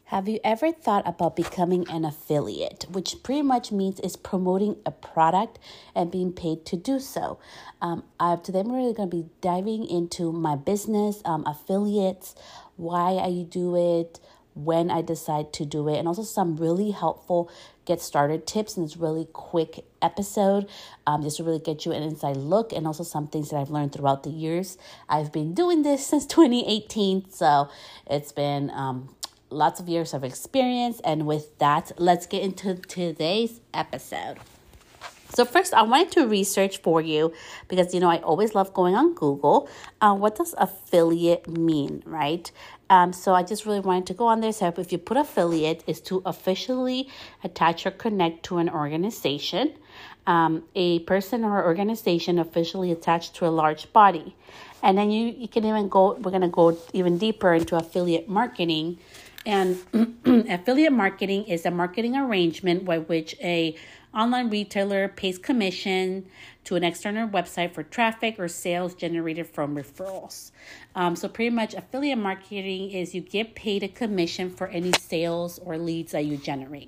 Have you ever thought about becoming an affiliate, which pretty much means is promoting a product and being paid to do so? Today I'm really going to be diving into my business, affiliates, why I do it, when I decide to do it, and also some really helpful get started tips in this really quick episode, just to really get you an inside look, and also some things that I've learned throughout the years. I've been doing this since 2018, so it's been lots of years of experience. And with that, let's get into today's episode. So first, I wanted to research for you because, I always love going on Google. What does affiliate mean, right? So I just really wanted to go on there. So if you put affiliate, is to officially attach or connect to an organization, a person or organization officially attached to a large body. And then you can even we're going to go even deeper into affiliate marketing. And affiliate marketing is a marketing arrangement by which a online retailer pays commission to an external website for traffic or sales generated from referrals. So pretty much affiliate marketing is you get paid a commission for any sales or leads that you generate.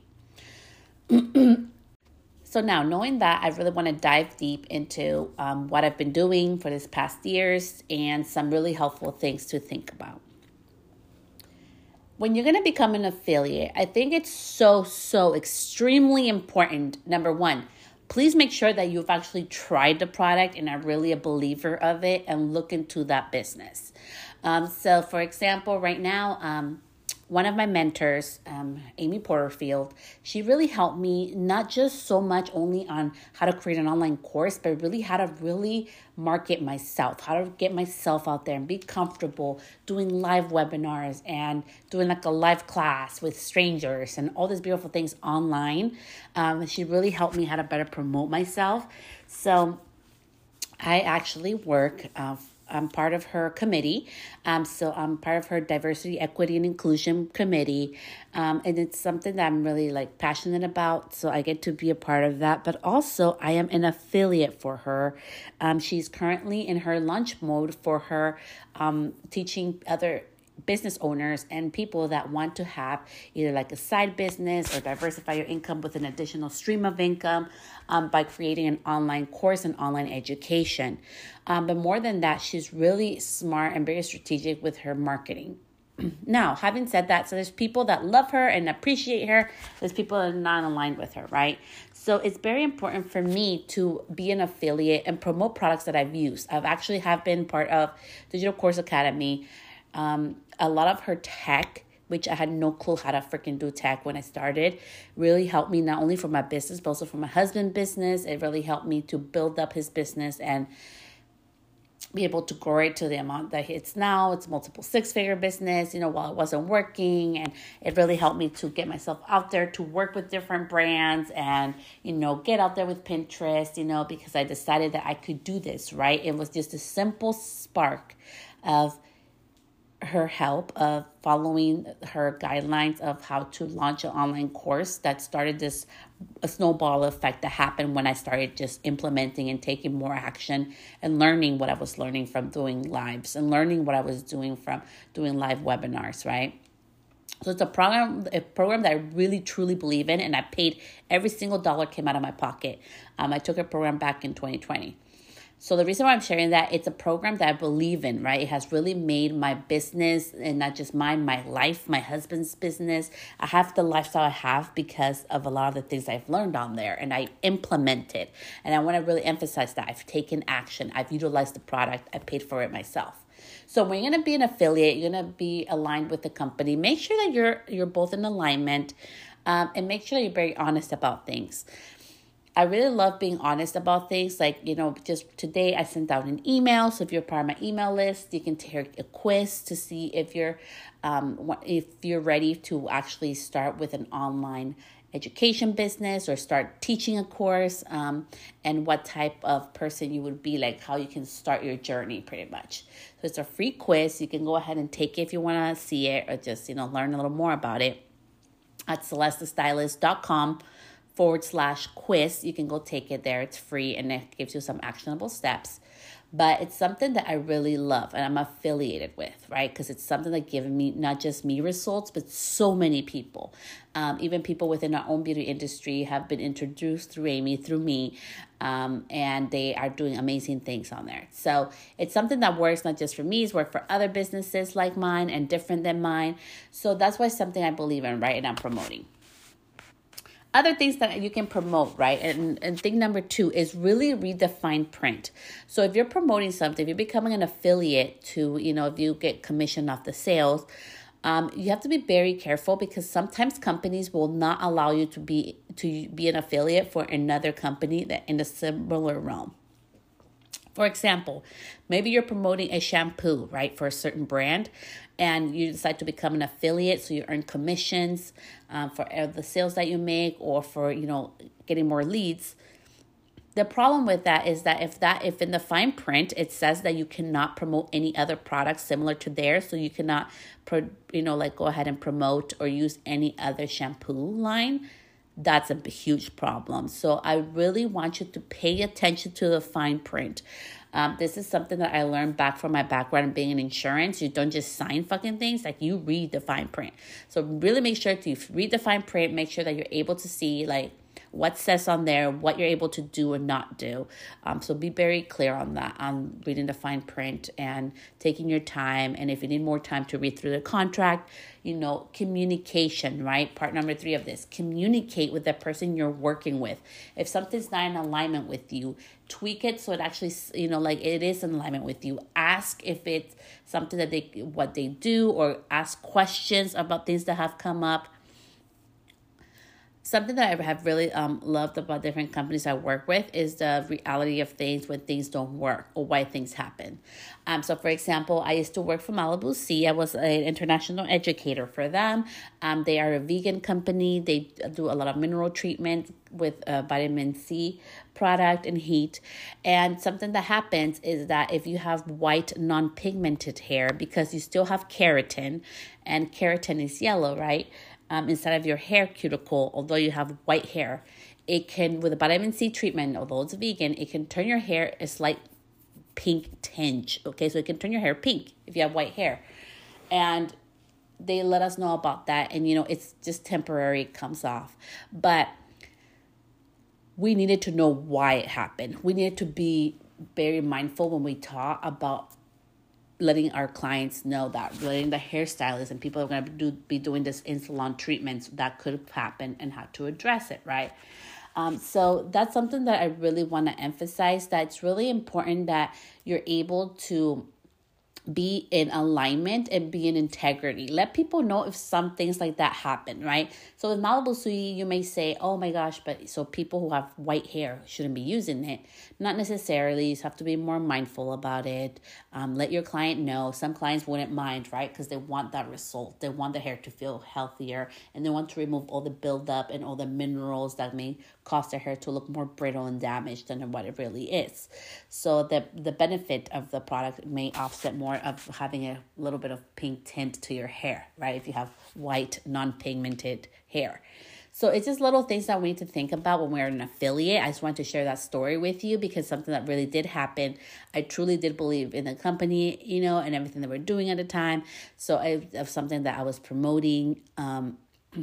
So now, knowing that, I really want to dive deep into what I've been doing for this past years and some really helpful things to think about. When you're going to become an affiliate, I think it's so extremely important. Number one, please make sure that you've actually tried the product and are really a believer of it and look into that business. So for example, right now, one of my mentors, Amy Porterfield, she really helped me not just so much only on how to create an online course, but really how to really market myself, how to get myself out there and be comfortable doing live webinars and doing like a live class with strangers and all these beautiful things online. She really helped me how to better promote myself. So I actually work I'm part of her committee. So I'm part of her diversity, equity, and inclusion committee. And it's something that I'm really passionate about. So I get to be a part of that. But also I am an affiliate for her. She's currently in her launch mode for her teaching other business owners and people that want to have either a side business or diversify your income with an additional stream of income by creating an online course and online education. But more than that, she's really smart and very strategic with her marketing. Now, having said that, so there's people that love her and appreciate her. There's people that are not aligned with her, right? So it's very important for me to be an affiliate and promote products that I've used. Have been part of Digital Course Academy. A lot of her tech, which I had no clue how to freaking do tech when I started, really helped me not only for my business, but also for my husband's business. It really helped me to build up his business and be able to grow it to the amount that it's now. It's multiple six-figure business, while it wasn't working. And it really helped me to get myself out there to work with different brands and, get out there with Pinterest, because I decided that I could do this, right? It was just a simple spark of her help of following her guidelines of how to launch an online course that started a snowball effect that happened when I started just implementing and taking more action and learning what I was learning from doing lives and learning what I was doing from doing live webinars, right? So it's a program that I really truly believe in, and I paid every single dollar came out of my pocket. I took a program back in 2020. So the reason why I'm sharing that, it's a program that I believe in, right? It has really made my business, and not just mine, my life, my husband's business. I have the lifestyle I have because of a lot of the things I've learned on there, and I implemented. And I want to really emphasize that I've taken action. I've utilized the product. I paid for it myself. So when you're going to be an affiliate, you're going to be aligned with the company. Make sure that you're both in alignment, and make sure that you're very honest about things. I really love being honest about things. Just today I sent out an email. So if you're part of my email list, you can take a quiz to see if you're ready to actually start with an online education business or start teaching a course, and what type of person you would be, how you can start your journey pretty much. So it's a free quiz. You can go ahead and take it if you want to see it or just, learn a little more about it at celestastylist.com/quiz. You can go take it there. It's free and it gives you some actionable steps. but it's something that I really love and I'm affiliated with, right? Because it's something that gives me, not just me results, but so many people. Even people within our own beauty industry have been introduced through Amy, through me, and they are doing amazing things on there. So it's something that works not just for me, it's worked for other businesses like mine and different than mine. So that's why something I believe in, right? And I'm promoting. Other things that you can promote, right? And thing number 2 is really read the fine print. So if you're promoting something, if you're becoming an affiliate to, if you get commission off the sales, you have to be very careful because sometimes companies will not allow you to be an affiliate for another company that in a similar realm. For example, maybe you're promoting a shampoo, right, for a certain brand, and you decide to become an affiliate, so you earn commissions for the sales that you make or for, getting more leads. The problem with that is that if in the fine print it says that you cannot promote any other products similar to theirs, so you cannot, go ahead and promote or use any other shampoo line, that's a huge problem. So I really want you to pay attention to the fine print. This is something that I learned back from my background being in insurance. You don't just sign fucking things, like you read the fine print. So really make sure to read the fine print, make sure that you're able to see what says on there, what you're able to do or not do. So be very clear on that, on reading the fine print and taking your time. And if you need more time to read through the contract, communication, right? Part number 3 of this, communicate with the person you're working with. If something's not in alignment with you, tweak it so it actually, it is in alignment with you. Ask if it's something that what they do, or ask questions about things that have come up. Something that I have really loved about different companies I work with is the reality of things when things don't work or why things happen. So, for example, I used to work for Malibu Sea. I was an international educator for them. They are a vegan company. They do a lot of mineral treatment with vitamin C product and heat. And something that happens is that if you have white, non-pigmented hair, because you still have keratin, and keratin is yellow, right? Inside of your hair cuticle, although you have white hair, it can, with a vitamin C treatment, although it's vegan, it can turn your hair a slight pink tinge. Okay, so it can turn your hair pink if you have white hair. And they let us know about that. And, it's just temporary, it comes off. But we needed to know why it happened. We needed to be very mindful when we talk about letting our clients know that, letting the hairstylists and people are going to be doing this in-salon treatments that could happen and how to address it, right? So that's something that I really want to emphasize, that it's really important that you're able to be in alignment and be in integrity. Let people know if some things like that happen, right? So with Malibu Sui, you may say, oh my gosh, but so people who have white hair shouldn't be using it. Not necessarily. You have to be more mindful about it. Let your client know. Some clients wouldn't mind, right? Because they want that result. They want the hair to feel healthier, and they want to remove all the buildup and all the minerals that may cause their hair to look more brittle and damaged than what it really is. So the benefit of the product may offset more of having a little bit of pink tint to your hair, right? If you have white, non-pigmented hair. So it's just little things that we need to think about when we're an affiliate. I just wanted to share that story with you because something that really did happen. I truly did believe in the company, and everything that we're doing at the time. So of something that I was promoting, and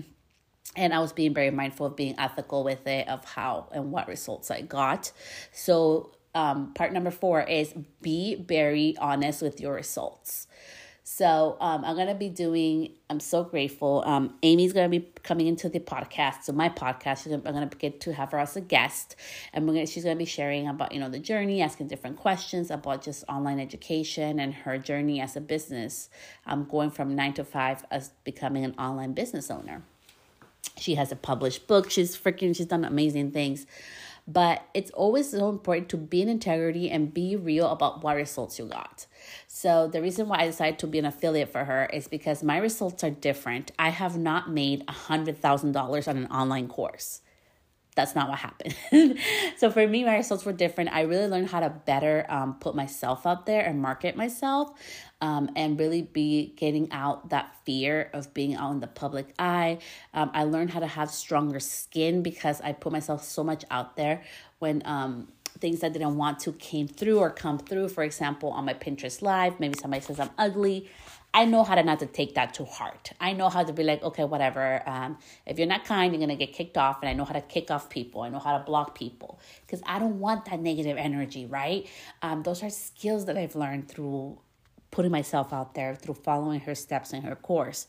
I was being very mindful of being ethical with it, of how and what results I got. So part number 4 is be very honest with your results. So I'm going to be I'm so grateful. Amy's going to be coming into the podcast. So my podcast, I'm going to get to have her as a guest. And she's going to be sharing about, the journey, asking different questions about just online education and her journey as a business, going from 9 to 5 as becoming an online business owner. She has a published book. She's done amazing things. But it's always so important to be in integrity and be real about what results you got. So the reason why I decided to be an affiliate for her is because my results are different. I have not made $100,000 on an online course. That's not what happened. So for me, my results were different. I really learned how to better put myself out there and market myself, and really be getting out that fear of being out in the public eye. I learned how to have stronger skin because I put myself so much out there when things that I didn't want to came through or come through. For example, on my Pinterest live, maybe somebody says I'm ugly. I know how to not to take that to heart. I know how to be like, okay, whatever. If you're not kind, you're going to get kicked off. And I know how to kick off people. I know how to block people because I don't want that negative energy, right? Those are skills that I've learned through putting myself out there, through following her steps in her course.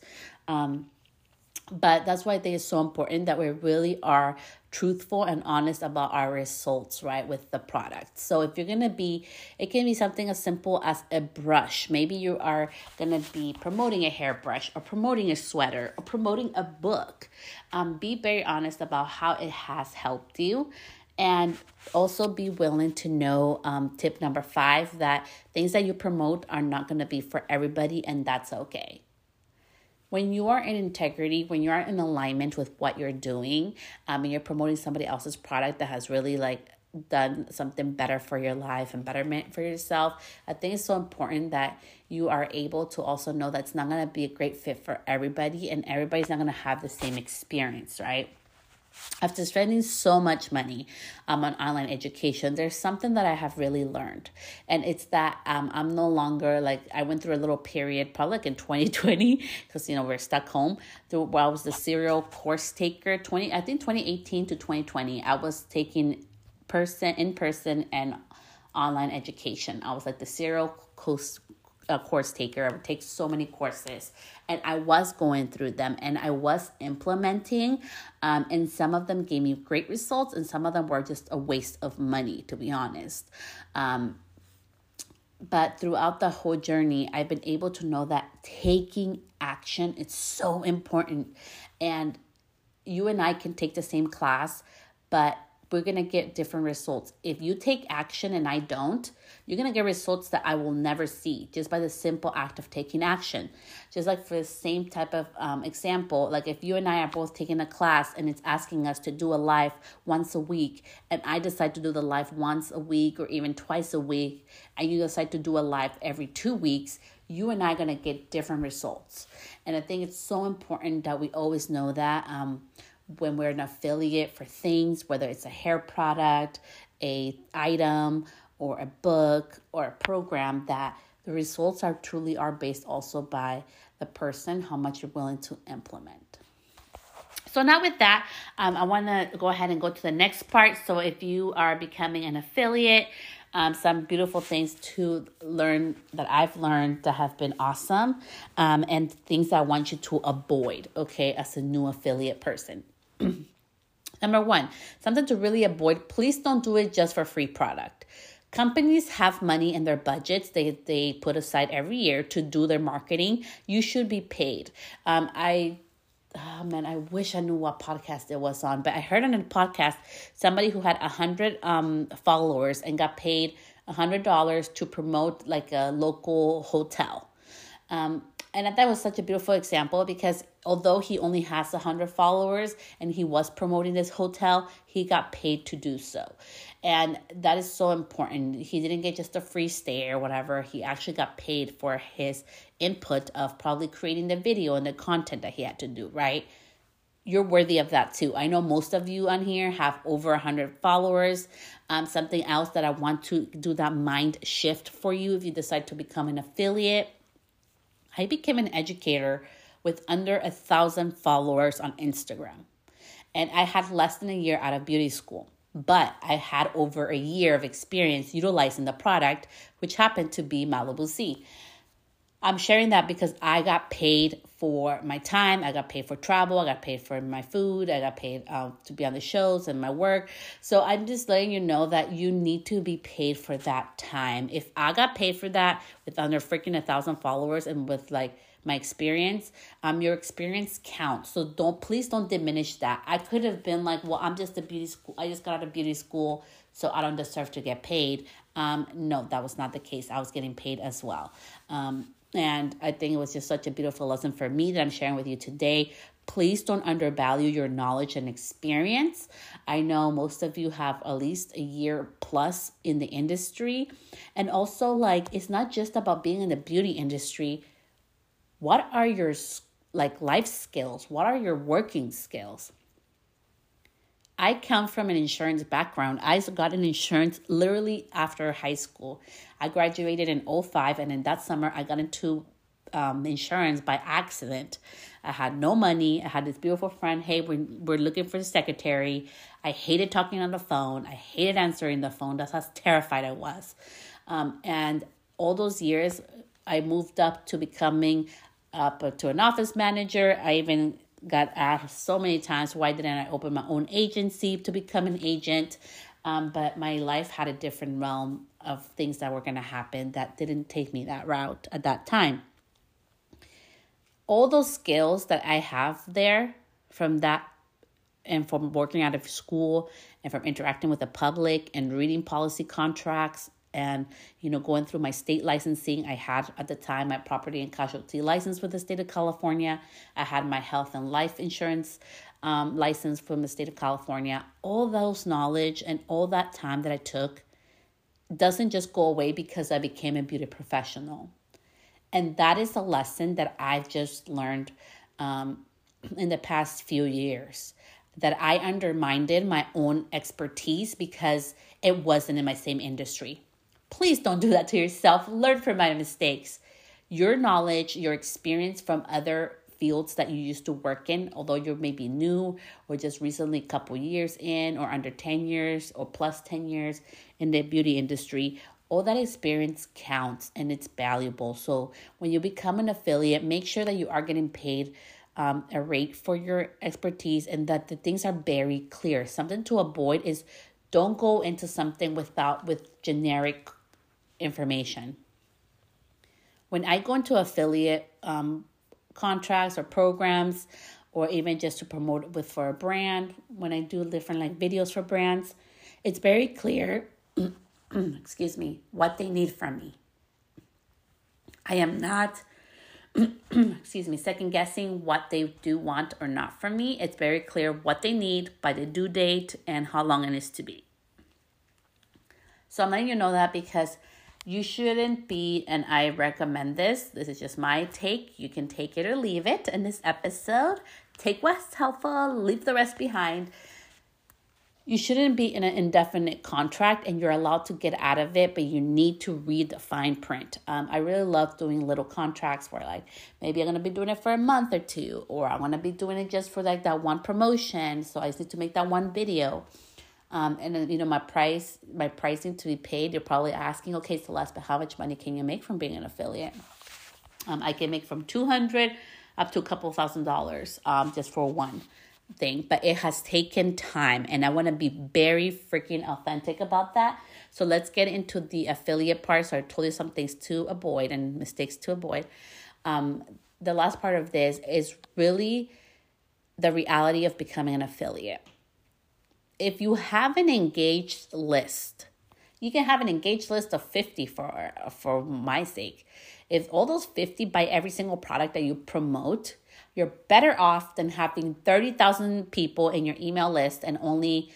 But that's why I think it's so important that we really are truthful and honest about our results, right, with the product. So if you're going to be, it can be something as simple as a brush. Maybe you are going to be promoting a hairbrush or promoting a sweater or promoting a book. Be very honest about how it has helped you. And also be willing to know, tip number 5, that things that you promote are not going to be for everybody, and that's okay. When you are in integrity, when you are in alignment with what you're doing, and you're promoting somebody else's product that has really like done something better for your life and betterment for yourself, I think it's so important that you are able to also know that it's not going to be a great fit for everybody, and everybody's not going to have the same experience, right? After spending so much money on online education, there's something that I have really learned. And it's that I'm no longer like, I went through a little period, probably like in 2020, because, we're stuck home. Where I was the serial course taker, 2018 to 2020. I was taking in-person and online education. I was like the serial course taker. I would take so many courses, and I was going through them and I was implementing, and some of them gave me great results and some of them were just a waste of money, to be honest. But throughout the whole journey, I've been able to know that taking action is so important, and you and I can take the same class, but we're going to get different results. If you take action and I don't, you're going to get results that I will never see just by the simple act of taking action. Just like for the same type of example, like if you and I are both taking a class and it's asking us to do a live once a week, and I decide to do the live once a week or even twice a week, and you decide to do a live every 2 weeks, you and I are going to get different results. And I think it's so important that we always know that when we're an affiliate for things, whether it's a hair product, a item, or a book, or a program, that the results are based also by the person, how much you're willing to implement. So now with that, I want to go ahead and go to the next part. So if you are becoming an affiliate, some beautiful things to learn that I've learned that have been awesome, and things that I want you to avoid, okay, as a new affiliate person. Number 1, something to really avoid. Please don't do it just for free product. Companies have money in their budgets. They put aside every year to do their marketing. You should be paid. I wish I knew what podcast it was on, but I heard on a podcast somebody who had 100 followers and got paid $100 to promote like a local hotel. And that was such a beautiful example, because although he only has 100 followers and he was promoting this hotel, he got paid to do so. And that is so important. He didn't get just a free stay or whatever. He actually got paid for his input of probably creating the video and the content that he had to do, right? You're worthy of that too. I know most of you on here have over 100 followers. Something else that I want to do that mind shift for you if you decide to become an affiliate. I became an educator with under 1,000 followers on Instagram. And I had less than a year out of beauty school. But I had over a year of experience utilizing the product, which happened to be Malibu C. I'm sharing that because I got paid for my time. I got paid for travel. I got paid for my food. I got paid to be on the shows and my work. So I'm just letting you know that you need to be paid for that time. If I got paid for that with under freaking 1,000 followers and with like my experience, your experience counts. So please don't diminish that. I could have been like, well, I'm just a beauty school. I just got out of beauty school, so I don't deserve to get paid. No, that was not the case. I was getting paid as well. And I think it was just such a beautiful lesson for me that I'm sharing with you today. Please don't undervalue your knowledge and experience. I know most of you have at least a year plus in the industry. And also, like, it's not just about being in the beauty industry. What are your life skills? What are your working skills? I come from an insurance background. I got an insurance literally after high school. I graduated in '05, and in that summer, I got into insurance by accident. I had no money. I had this beautiful friend. Hey, we're looking for the secretary. I hated talking on the phone. I hated answering the phone. That's how terrified I was. And all those years, I moved up to becoming up to an office manager. I even got asked so many times, why didn't I open my own agency to become an agent? But my life had a different realm of things that were going to happen that didn't take me that route at that time. All those skills that I have there from that and from working out of school and from interacting with the public and reading policy contracts and, going through my state licensing. I had at the time my property and casualty license for the state of California. I had my health and life insurance license from the state of California. All those knowledge and all that time that I took doesn't just go away because I became a beauty professional. And that is a lesson that I've just learned in the past few years, that I undermined my own expertise because it wasn't in my same industry. Please don't do that to yourself. Learn from my mistakes. Your knowledge, your experience from other fields that you used to work in, although you're maybe new or just recently a couple years in or under 10 years or plus 10 years in the beauty industry, all that experience counts and it's valuable. So when you become an affiliate, make sure that you are getting paid a rate for your expertise and that the things are very clear. Something to avoid is don't go into something with generic information. When I go into affiliate contracts or programs, or even just to promote for a brand, when I do different videos for brands, it's very clear, excuse me, what they need from me. I am not, second guessing what they do want or not from me. It's very clear what they need by the due date and how long it is to be. So I'm letting you know that because you shouldn't be, and I recommend this. This is just my take. You can take it or leave it in this episode. Take what's helpful, leave the rest behind. You shouldn't be in an indefinite contract and you're allowed to get out of it, but you need to read the fine print. I really love doing little contracts where maybe I'm going to be doing it for a month or two, or I'm going to be doing it just for that one promotion. So I just need to make that one video. And then, my pricing to be paid, you're probably asking, okay, Celeste, but how much money can you make from being an affiliate? I can make from $200 up to a couple $1,000 just for one thing, but it has taken time and I want to be very freaking authentic about that. So let's get into the affiliate part. So I told you some things to avoid and mistakes to avoid. The last part of this is really the reality of becoming an affiliate. If you have an engaged list, you can have an engaged list of 50 for my sake. If all those 50 buy every single product that you promote, you're better off than having 30,000 people in your email list and only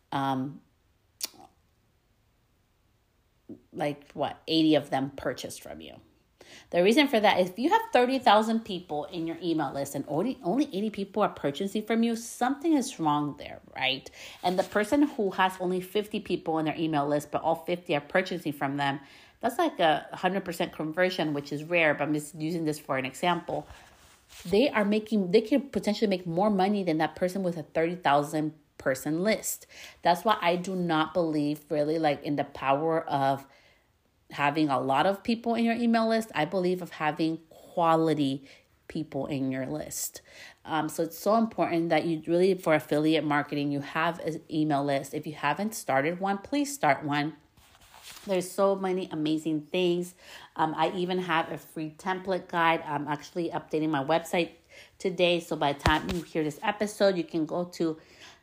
80 of them purchased from you. The reason for that is if you have 30,000 people in your email list and only 80 people are purchasing from you, something is wrong there, right? And the person who has only 50 people in their email list, but all 50 are purchasing from them, that's like a 100% conversion, which is rare, but I'm just using this for an example. They can potentially make more money than that person with a 30,000 person list. That's why I do not believe really in the power of having a lot of people in your email list. I believe of having quality people in your list. So it's so important that you really, for affiliate marketing, you have an email list. If you haven't started one, please start one. There's so many amazing things. I even have a free template guide. I'm actually updating my website today. So by the time you hear this episode, you can go to.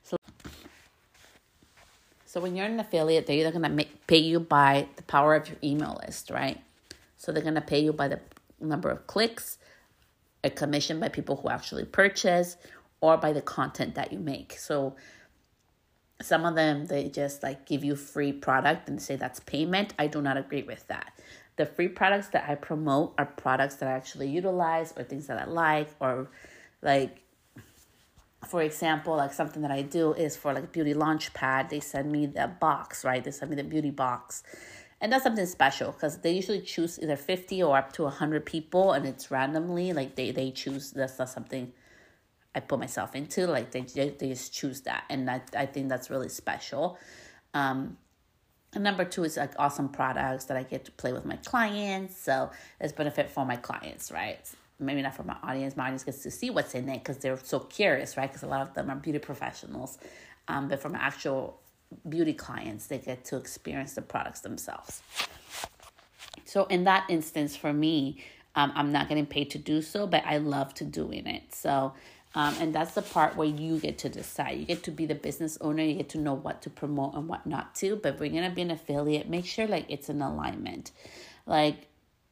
So when you're an affiliate, they're either going to pay you by the power of your email list, right? So they're going to pay you by the number of clicks, a commission by people who actually purchase, or by the content that you make. So some of them, they just give you free product and say that's payment. I do not agree with that. The free products that I promote are products that I actually utilize or things that I like, or for for example, like something that I do is for like Beauty Launchpad, they send me the box, right? They send me the beauty box. And that's something special because they usually choose either 50 or up to 100 people, and it's randomly, like they choose. That's not something I put myself into. Like they just choose that, and I think that's really special. And number two is like awesome products that I get to play with my clients, so it's benefit for my clients, right? Maybe not for my audience. My audience gets to see what's in it because they're so curious, right? Because a lot of them are beauty professionals, but from actual beauty clients, they get to experience the products themselves. So in that instance, for me, I'm not getting paid to do so, but I love to doing it. So, and that's the part where you get to decide. You get to be the business owner. You get to know what to promote and what not to. But if we're gonna be an affiliate, make sure like it's in alignment, like.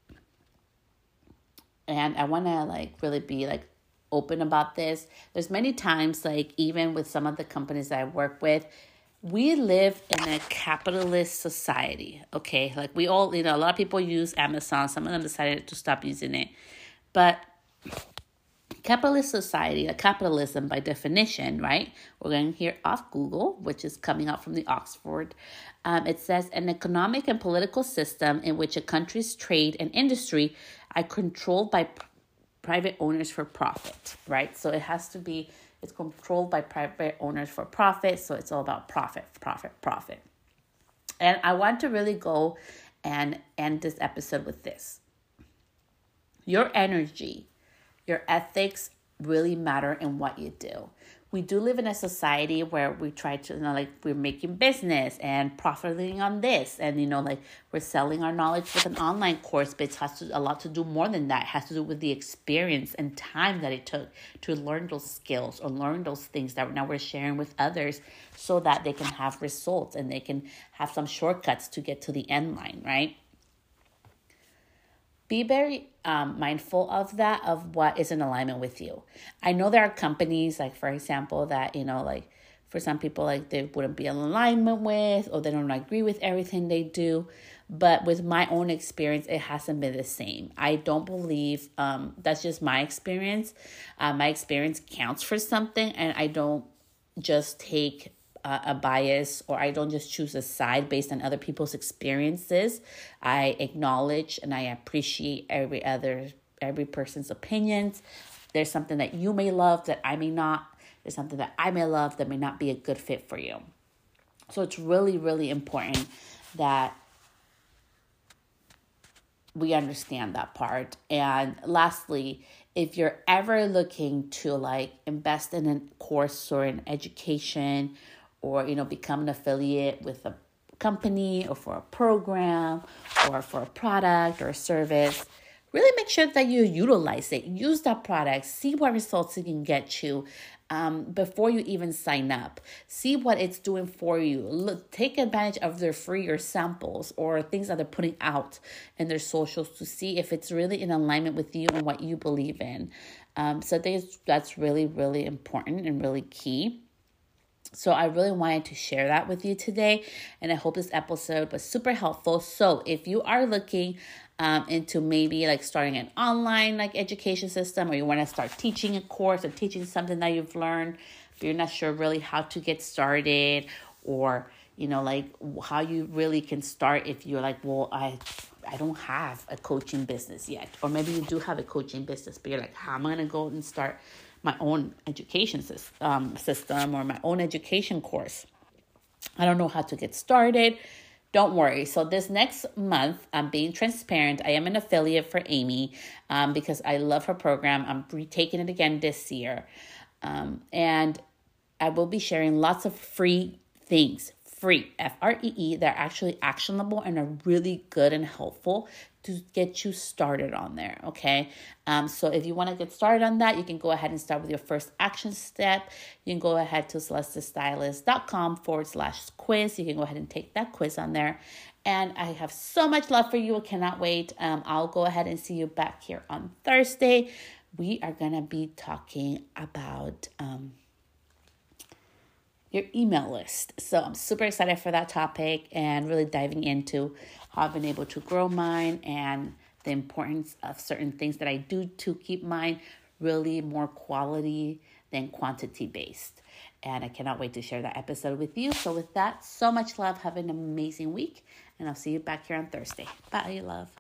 And I want to like really be like open about this. There's many times, like even with some of the companies that I work with, we live in a capitalist society, okay? Like we all, a lot of people use Amazon. Some of them decided to stop using it. But capitalist society, like capitalism by definition, right? We're going to hear off Google, which is coming out from the Oxford. It says an economic and political system in which a country's trade and industry are controlled by private owners for profit, right? So it has to be, it's controlled by private owners for profit. So it's all about profit, profit, profit. And I want to really go and end this episode with this. Your energy, your ethics really matter in what you do. We do live in a society where we try to, like we're making business and profiting on this. And, like we're selling our knowledge with an online course, but it has a lot to do more than that. It has to do with the experience and time that it took to learn those skills or learn those things that now we're sharing with others so that they can have results and they can have some shortcuts to get to the end line, right? Be very mindful of that, of what is in alignment with you. I know there are companies, like, for example, that, like, for some people, like, they wouldn't be in alignment with, or they don't agree with everything they do. But with my own experience, it hasn't been the same. I don't believe, that's just my experience. My experience counts for something, and I don't just take a bias, or I don't just choose a side based on other people's experiences. I acknowledge and I appreciate every person's opinions. There's something that you may love that I may not. There's something that I may love that may not be a good fit for you. So it's really, really important that we understand that part. And lastly, if you're ever looking to like invest in a course or an education, or, become an affiliate with a company or for a program or for a product or a service, really make sure that you utilize it. Use that product. See what results it can get you before you even sign up. See what it's doing for you. Take advantage of their free or samples or things that they're putting out in their socials to see if it's really in alignment with you and what you believe in. So I think that's really, really important and really key. So I really wanted to share that with you today, and I hope this episode was super helpful. So if you are looking into maybe like starting an online like education system, or you want to start teaching a course or teaching something that you've learned, but you're not sure really how to get started, or like how you really can start if you're like, well, I don't have a coaching business yet, or maybe you do have a coaching business, but you're like, how am I going to go and start my own education system or my own education course? I don't know how to get started. Don't worry. So this next month, I'm being transparent. I am an affiliate for Amy because I love her program. I'm retaking it again this year. And I will be sharing lots of free things, free, Free, that are actually actionable and are really good and helpful to get you started on there, okay? So if you want to get started on that, you can go ahead and start with your first action step. You can go ahead to celestestylist.com/quiz. You can go ahead and take that quiz on there. And I have so much love for you. I cannot wait. I'll go ahead and see you back here on Thursday. We are going to be talking about your email list. So I'm super excited for that topic and really diving into how I've been able to grow mine and the importance of certain things that I do to keep mine really more quality than quantity-based. And I cannot wait to share that episode with you. So with that, so much love. Have an amazing week. And I'll see you back here on Thursday. Bye, love.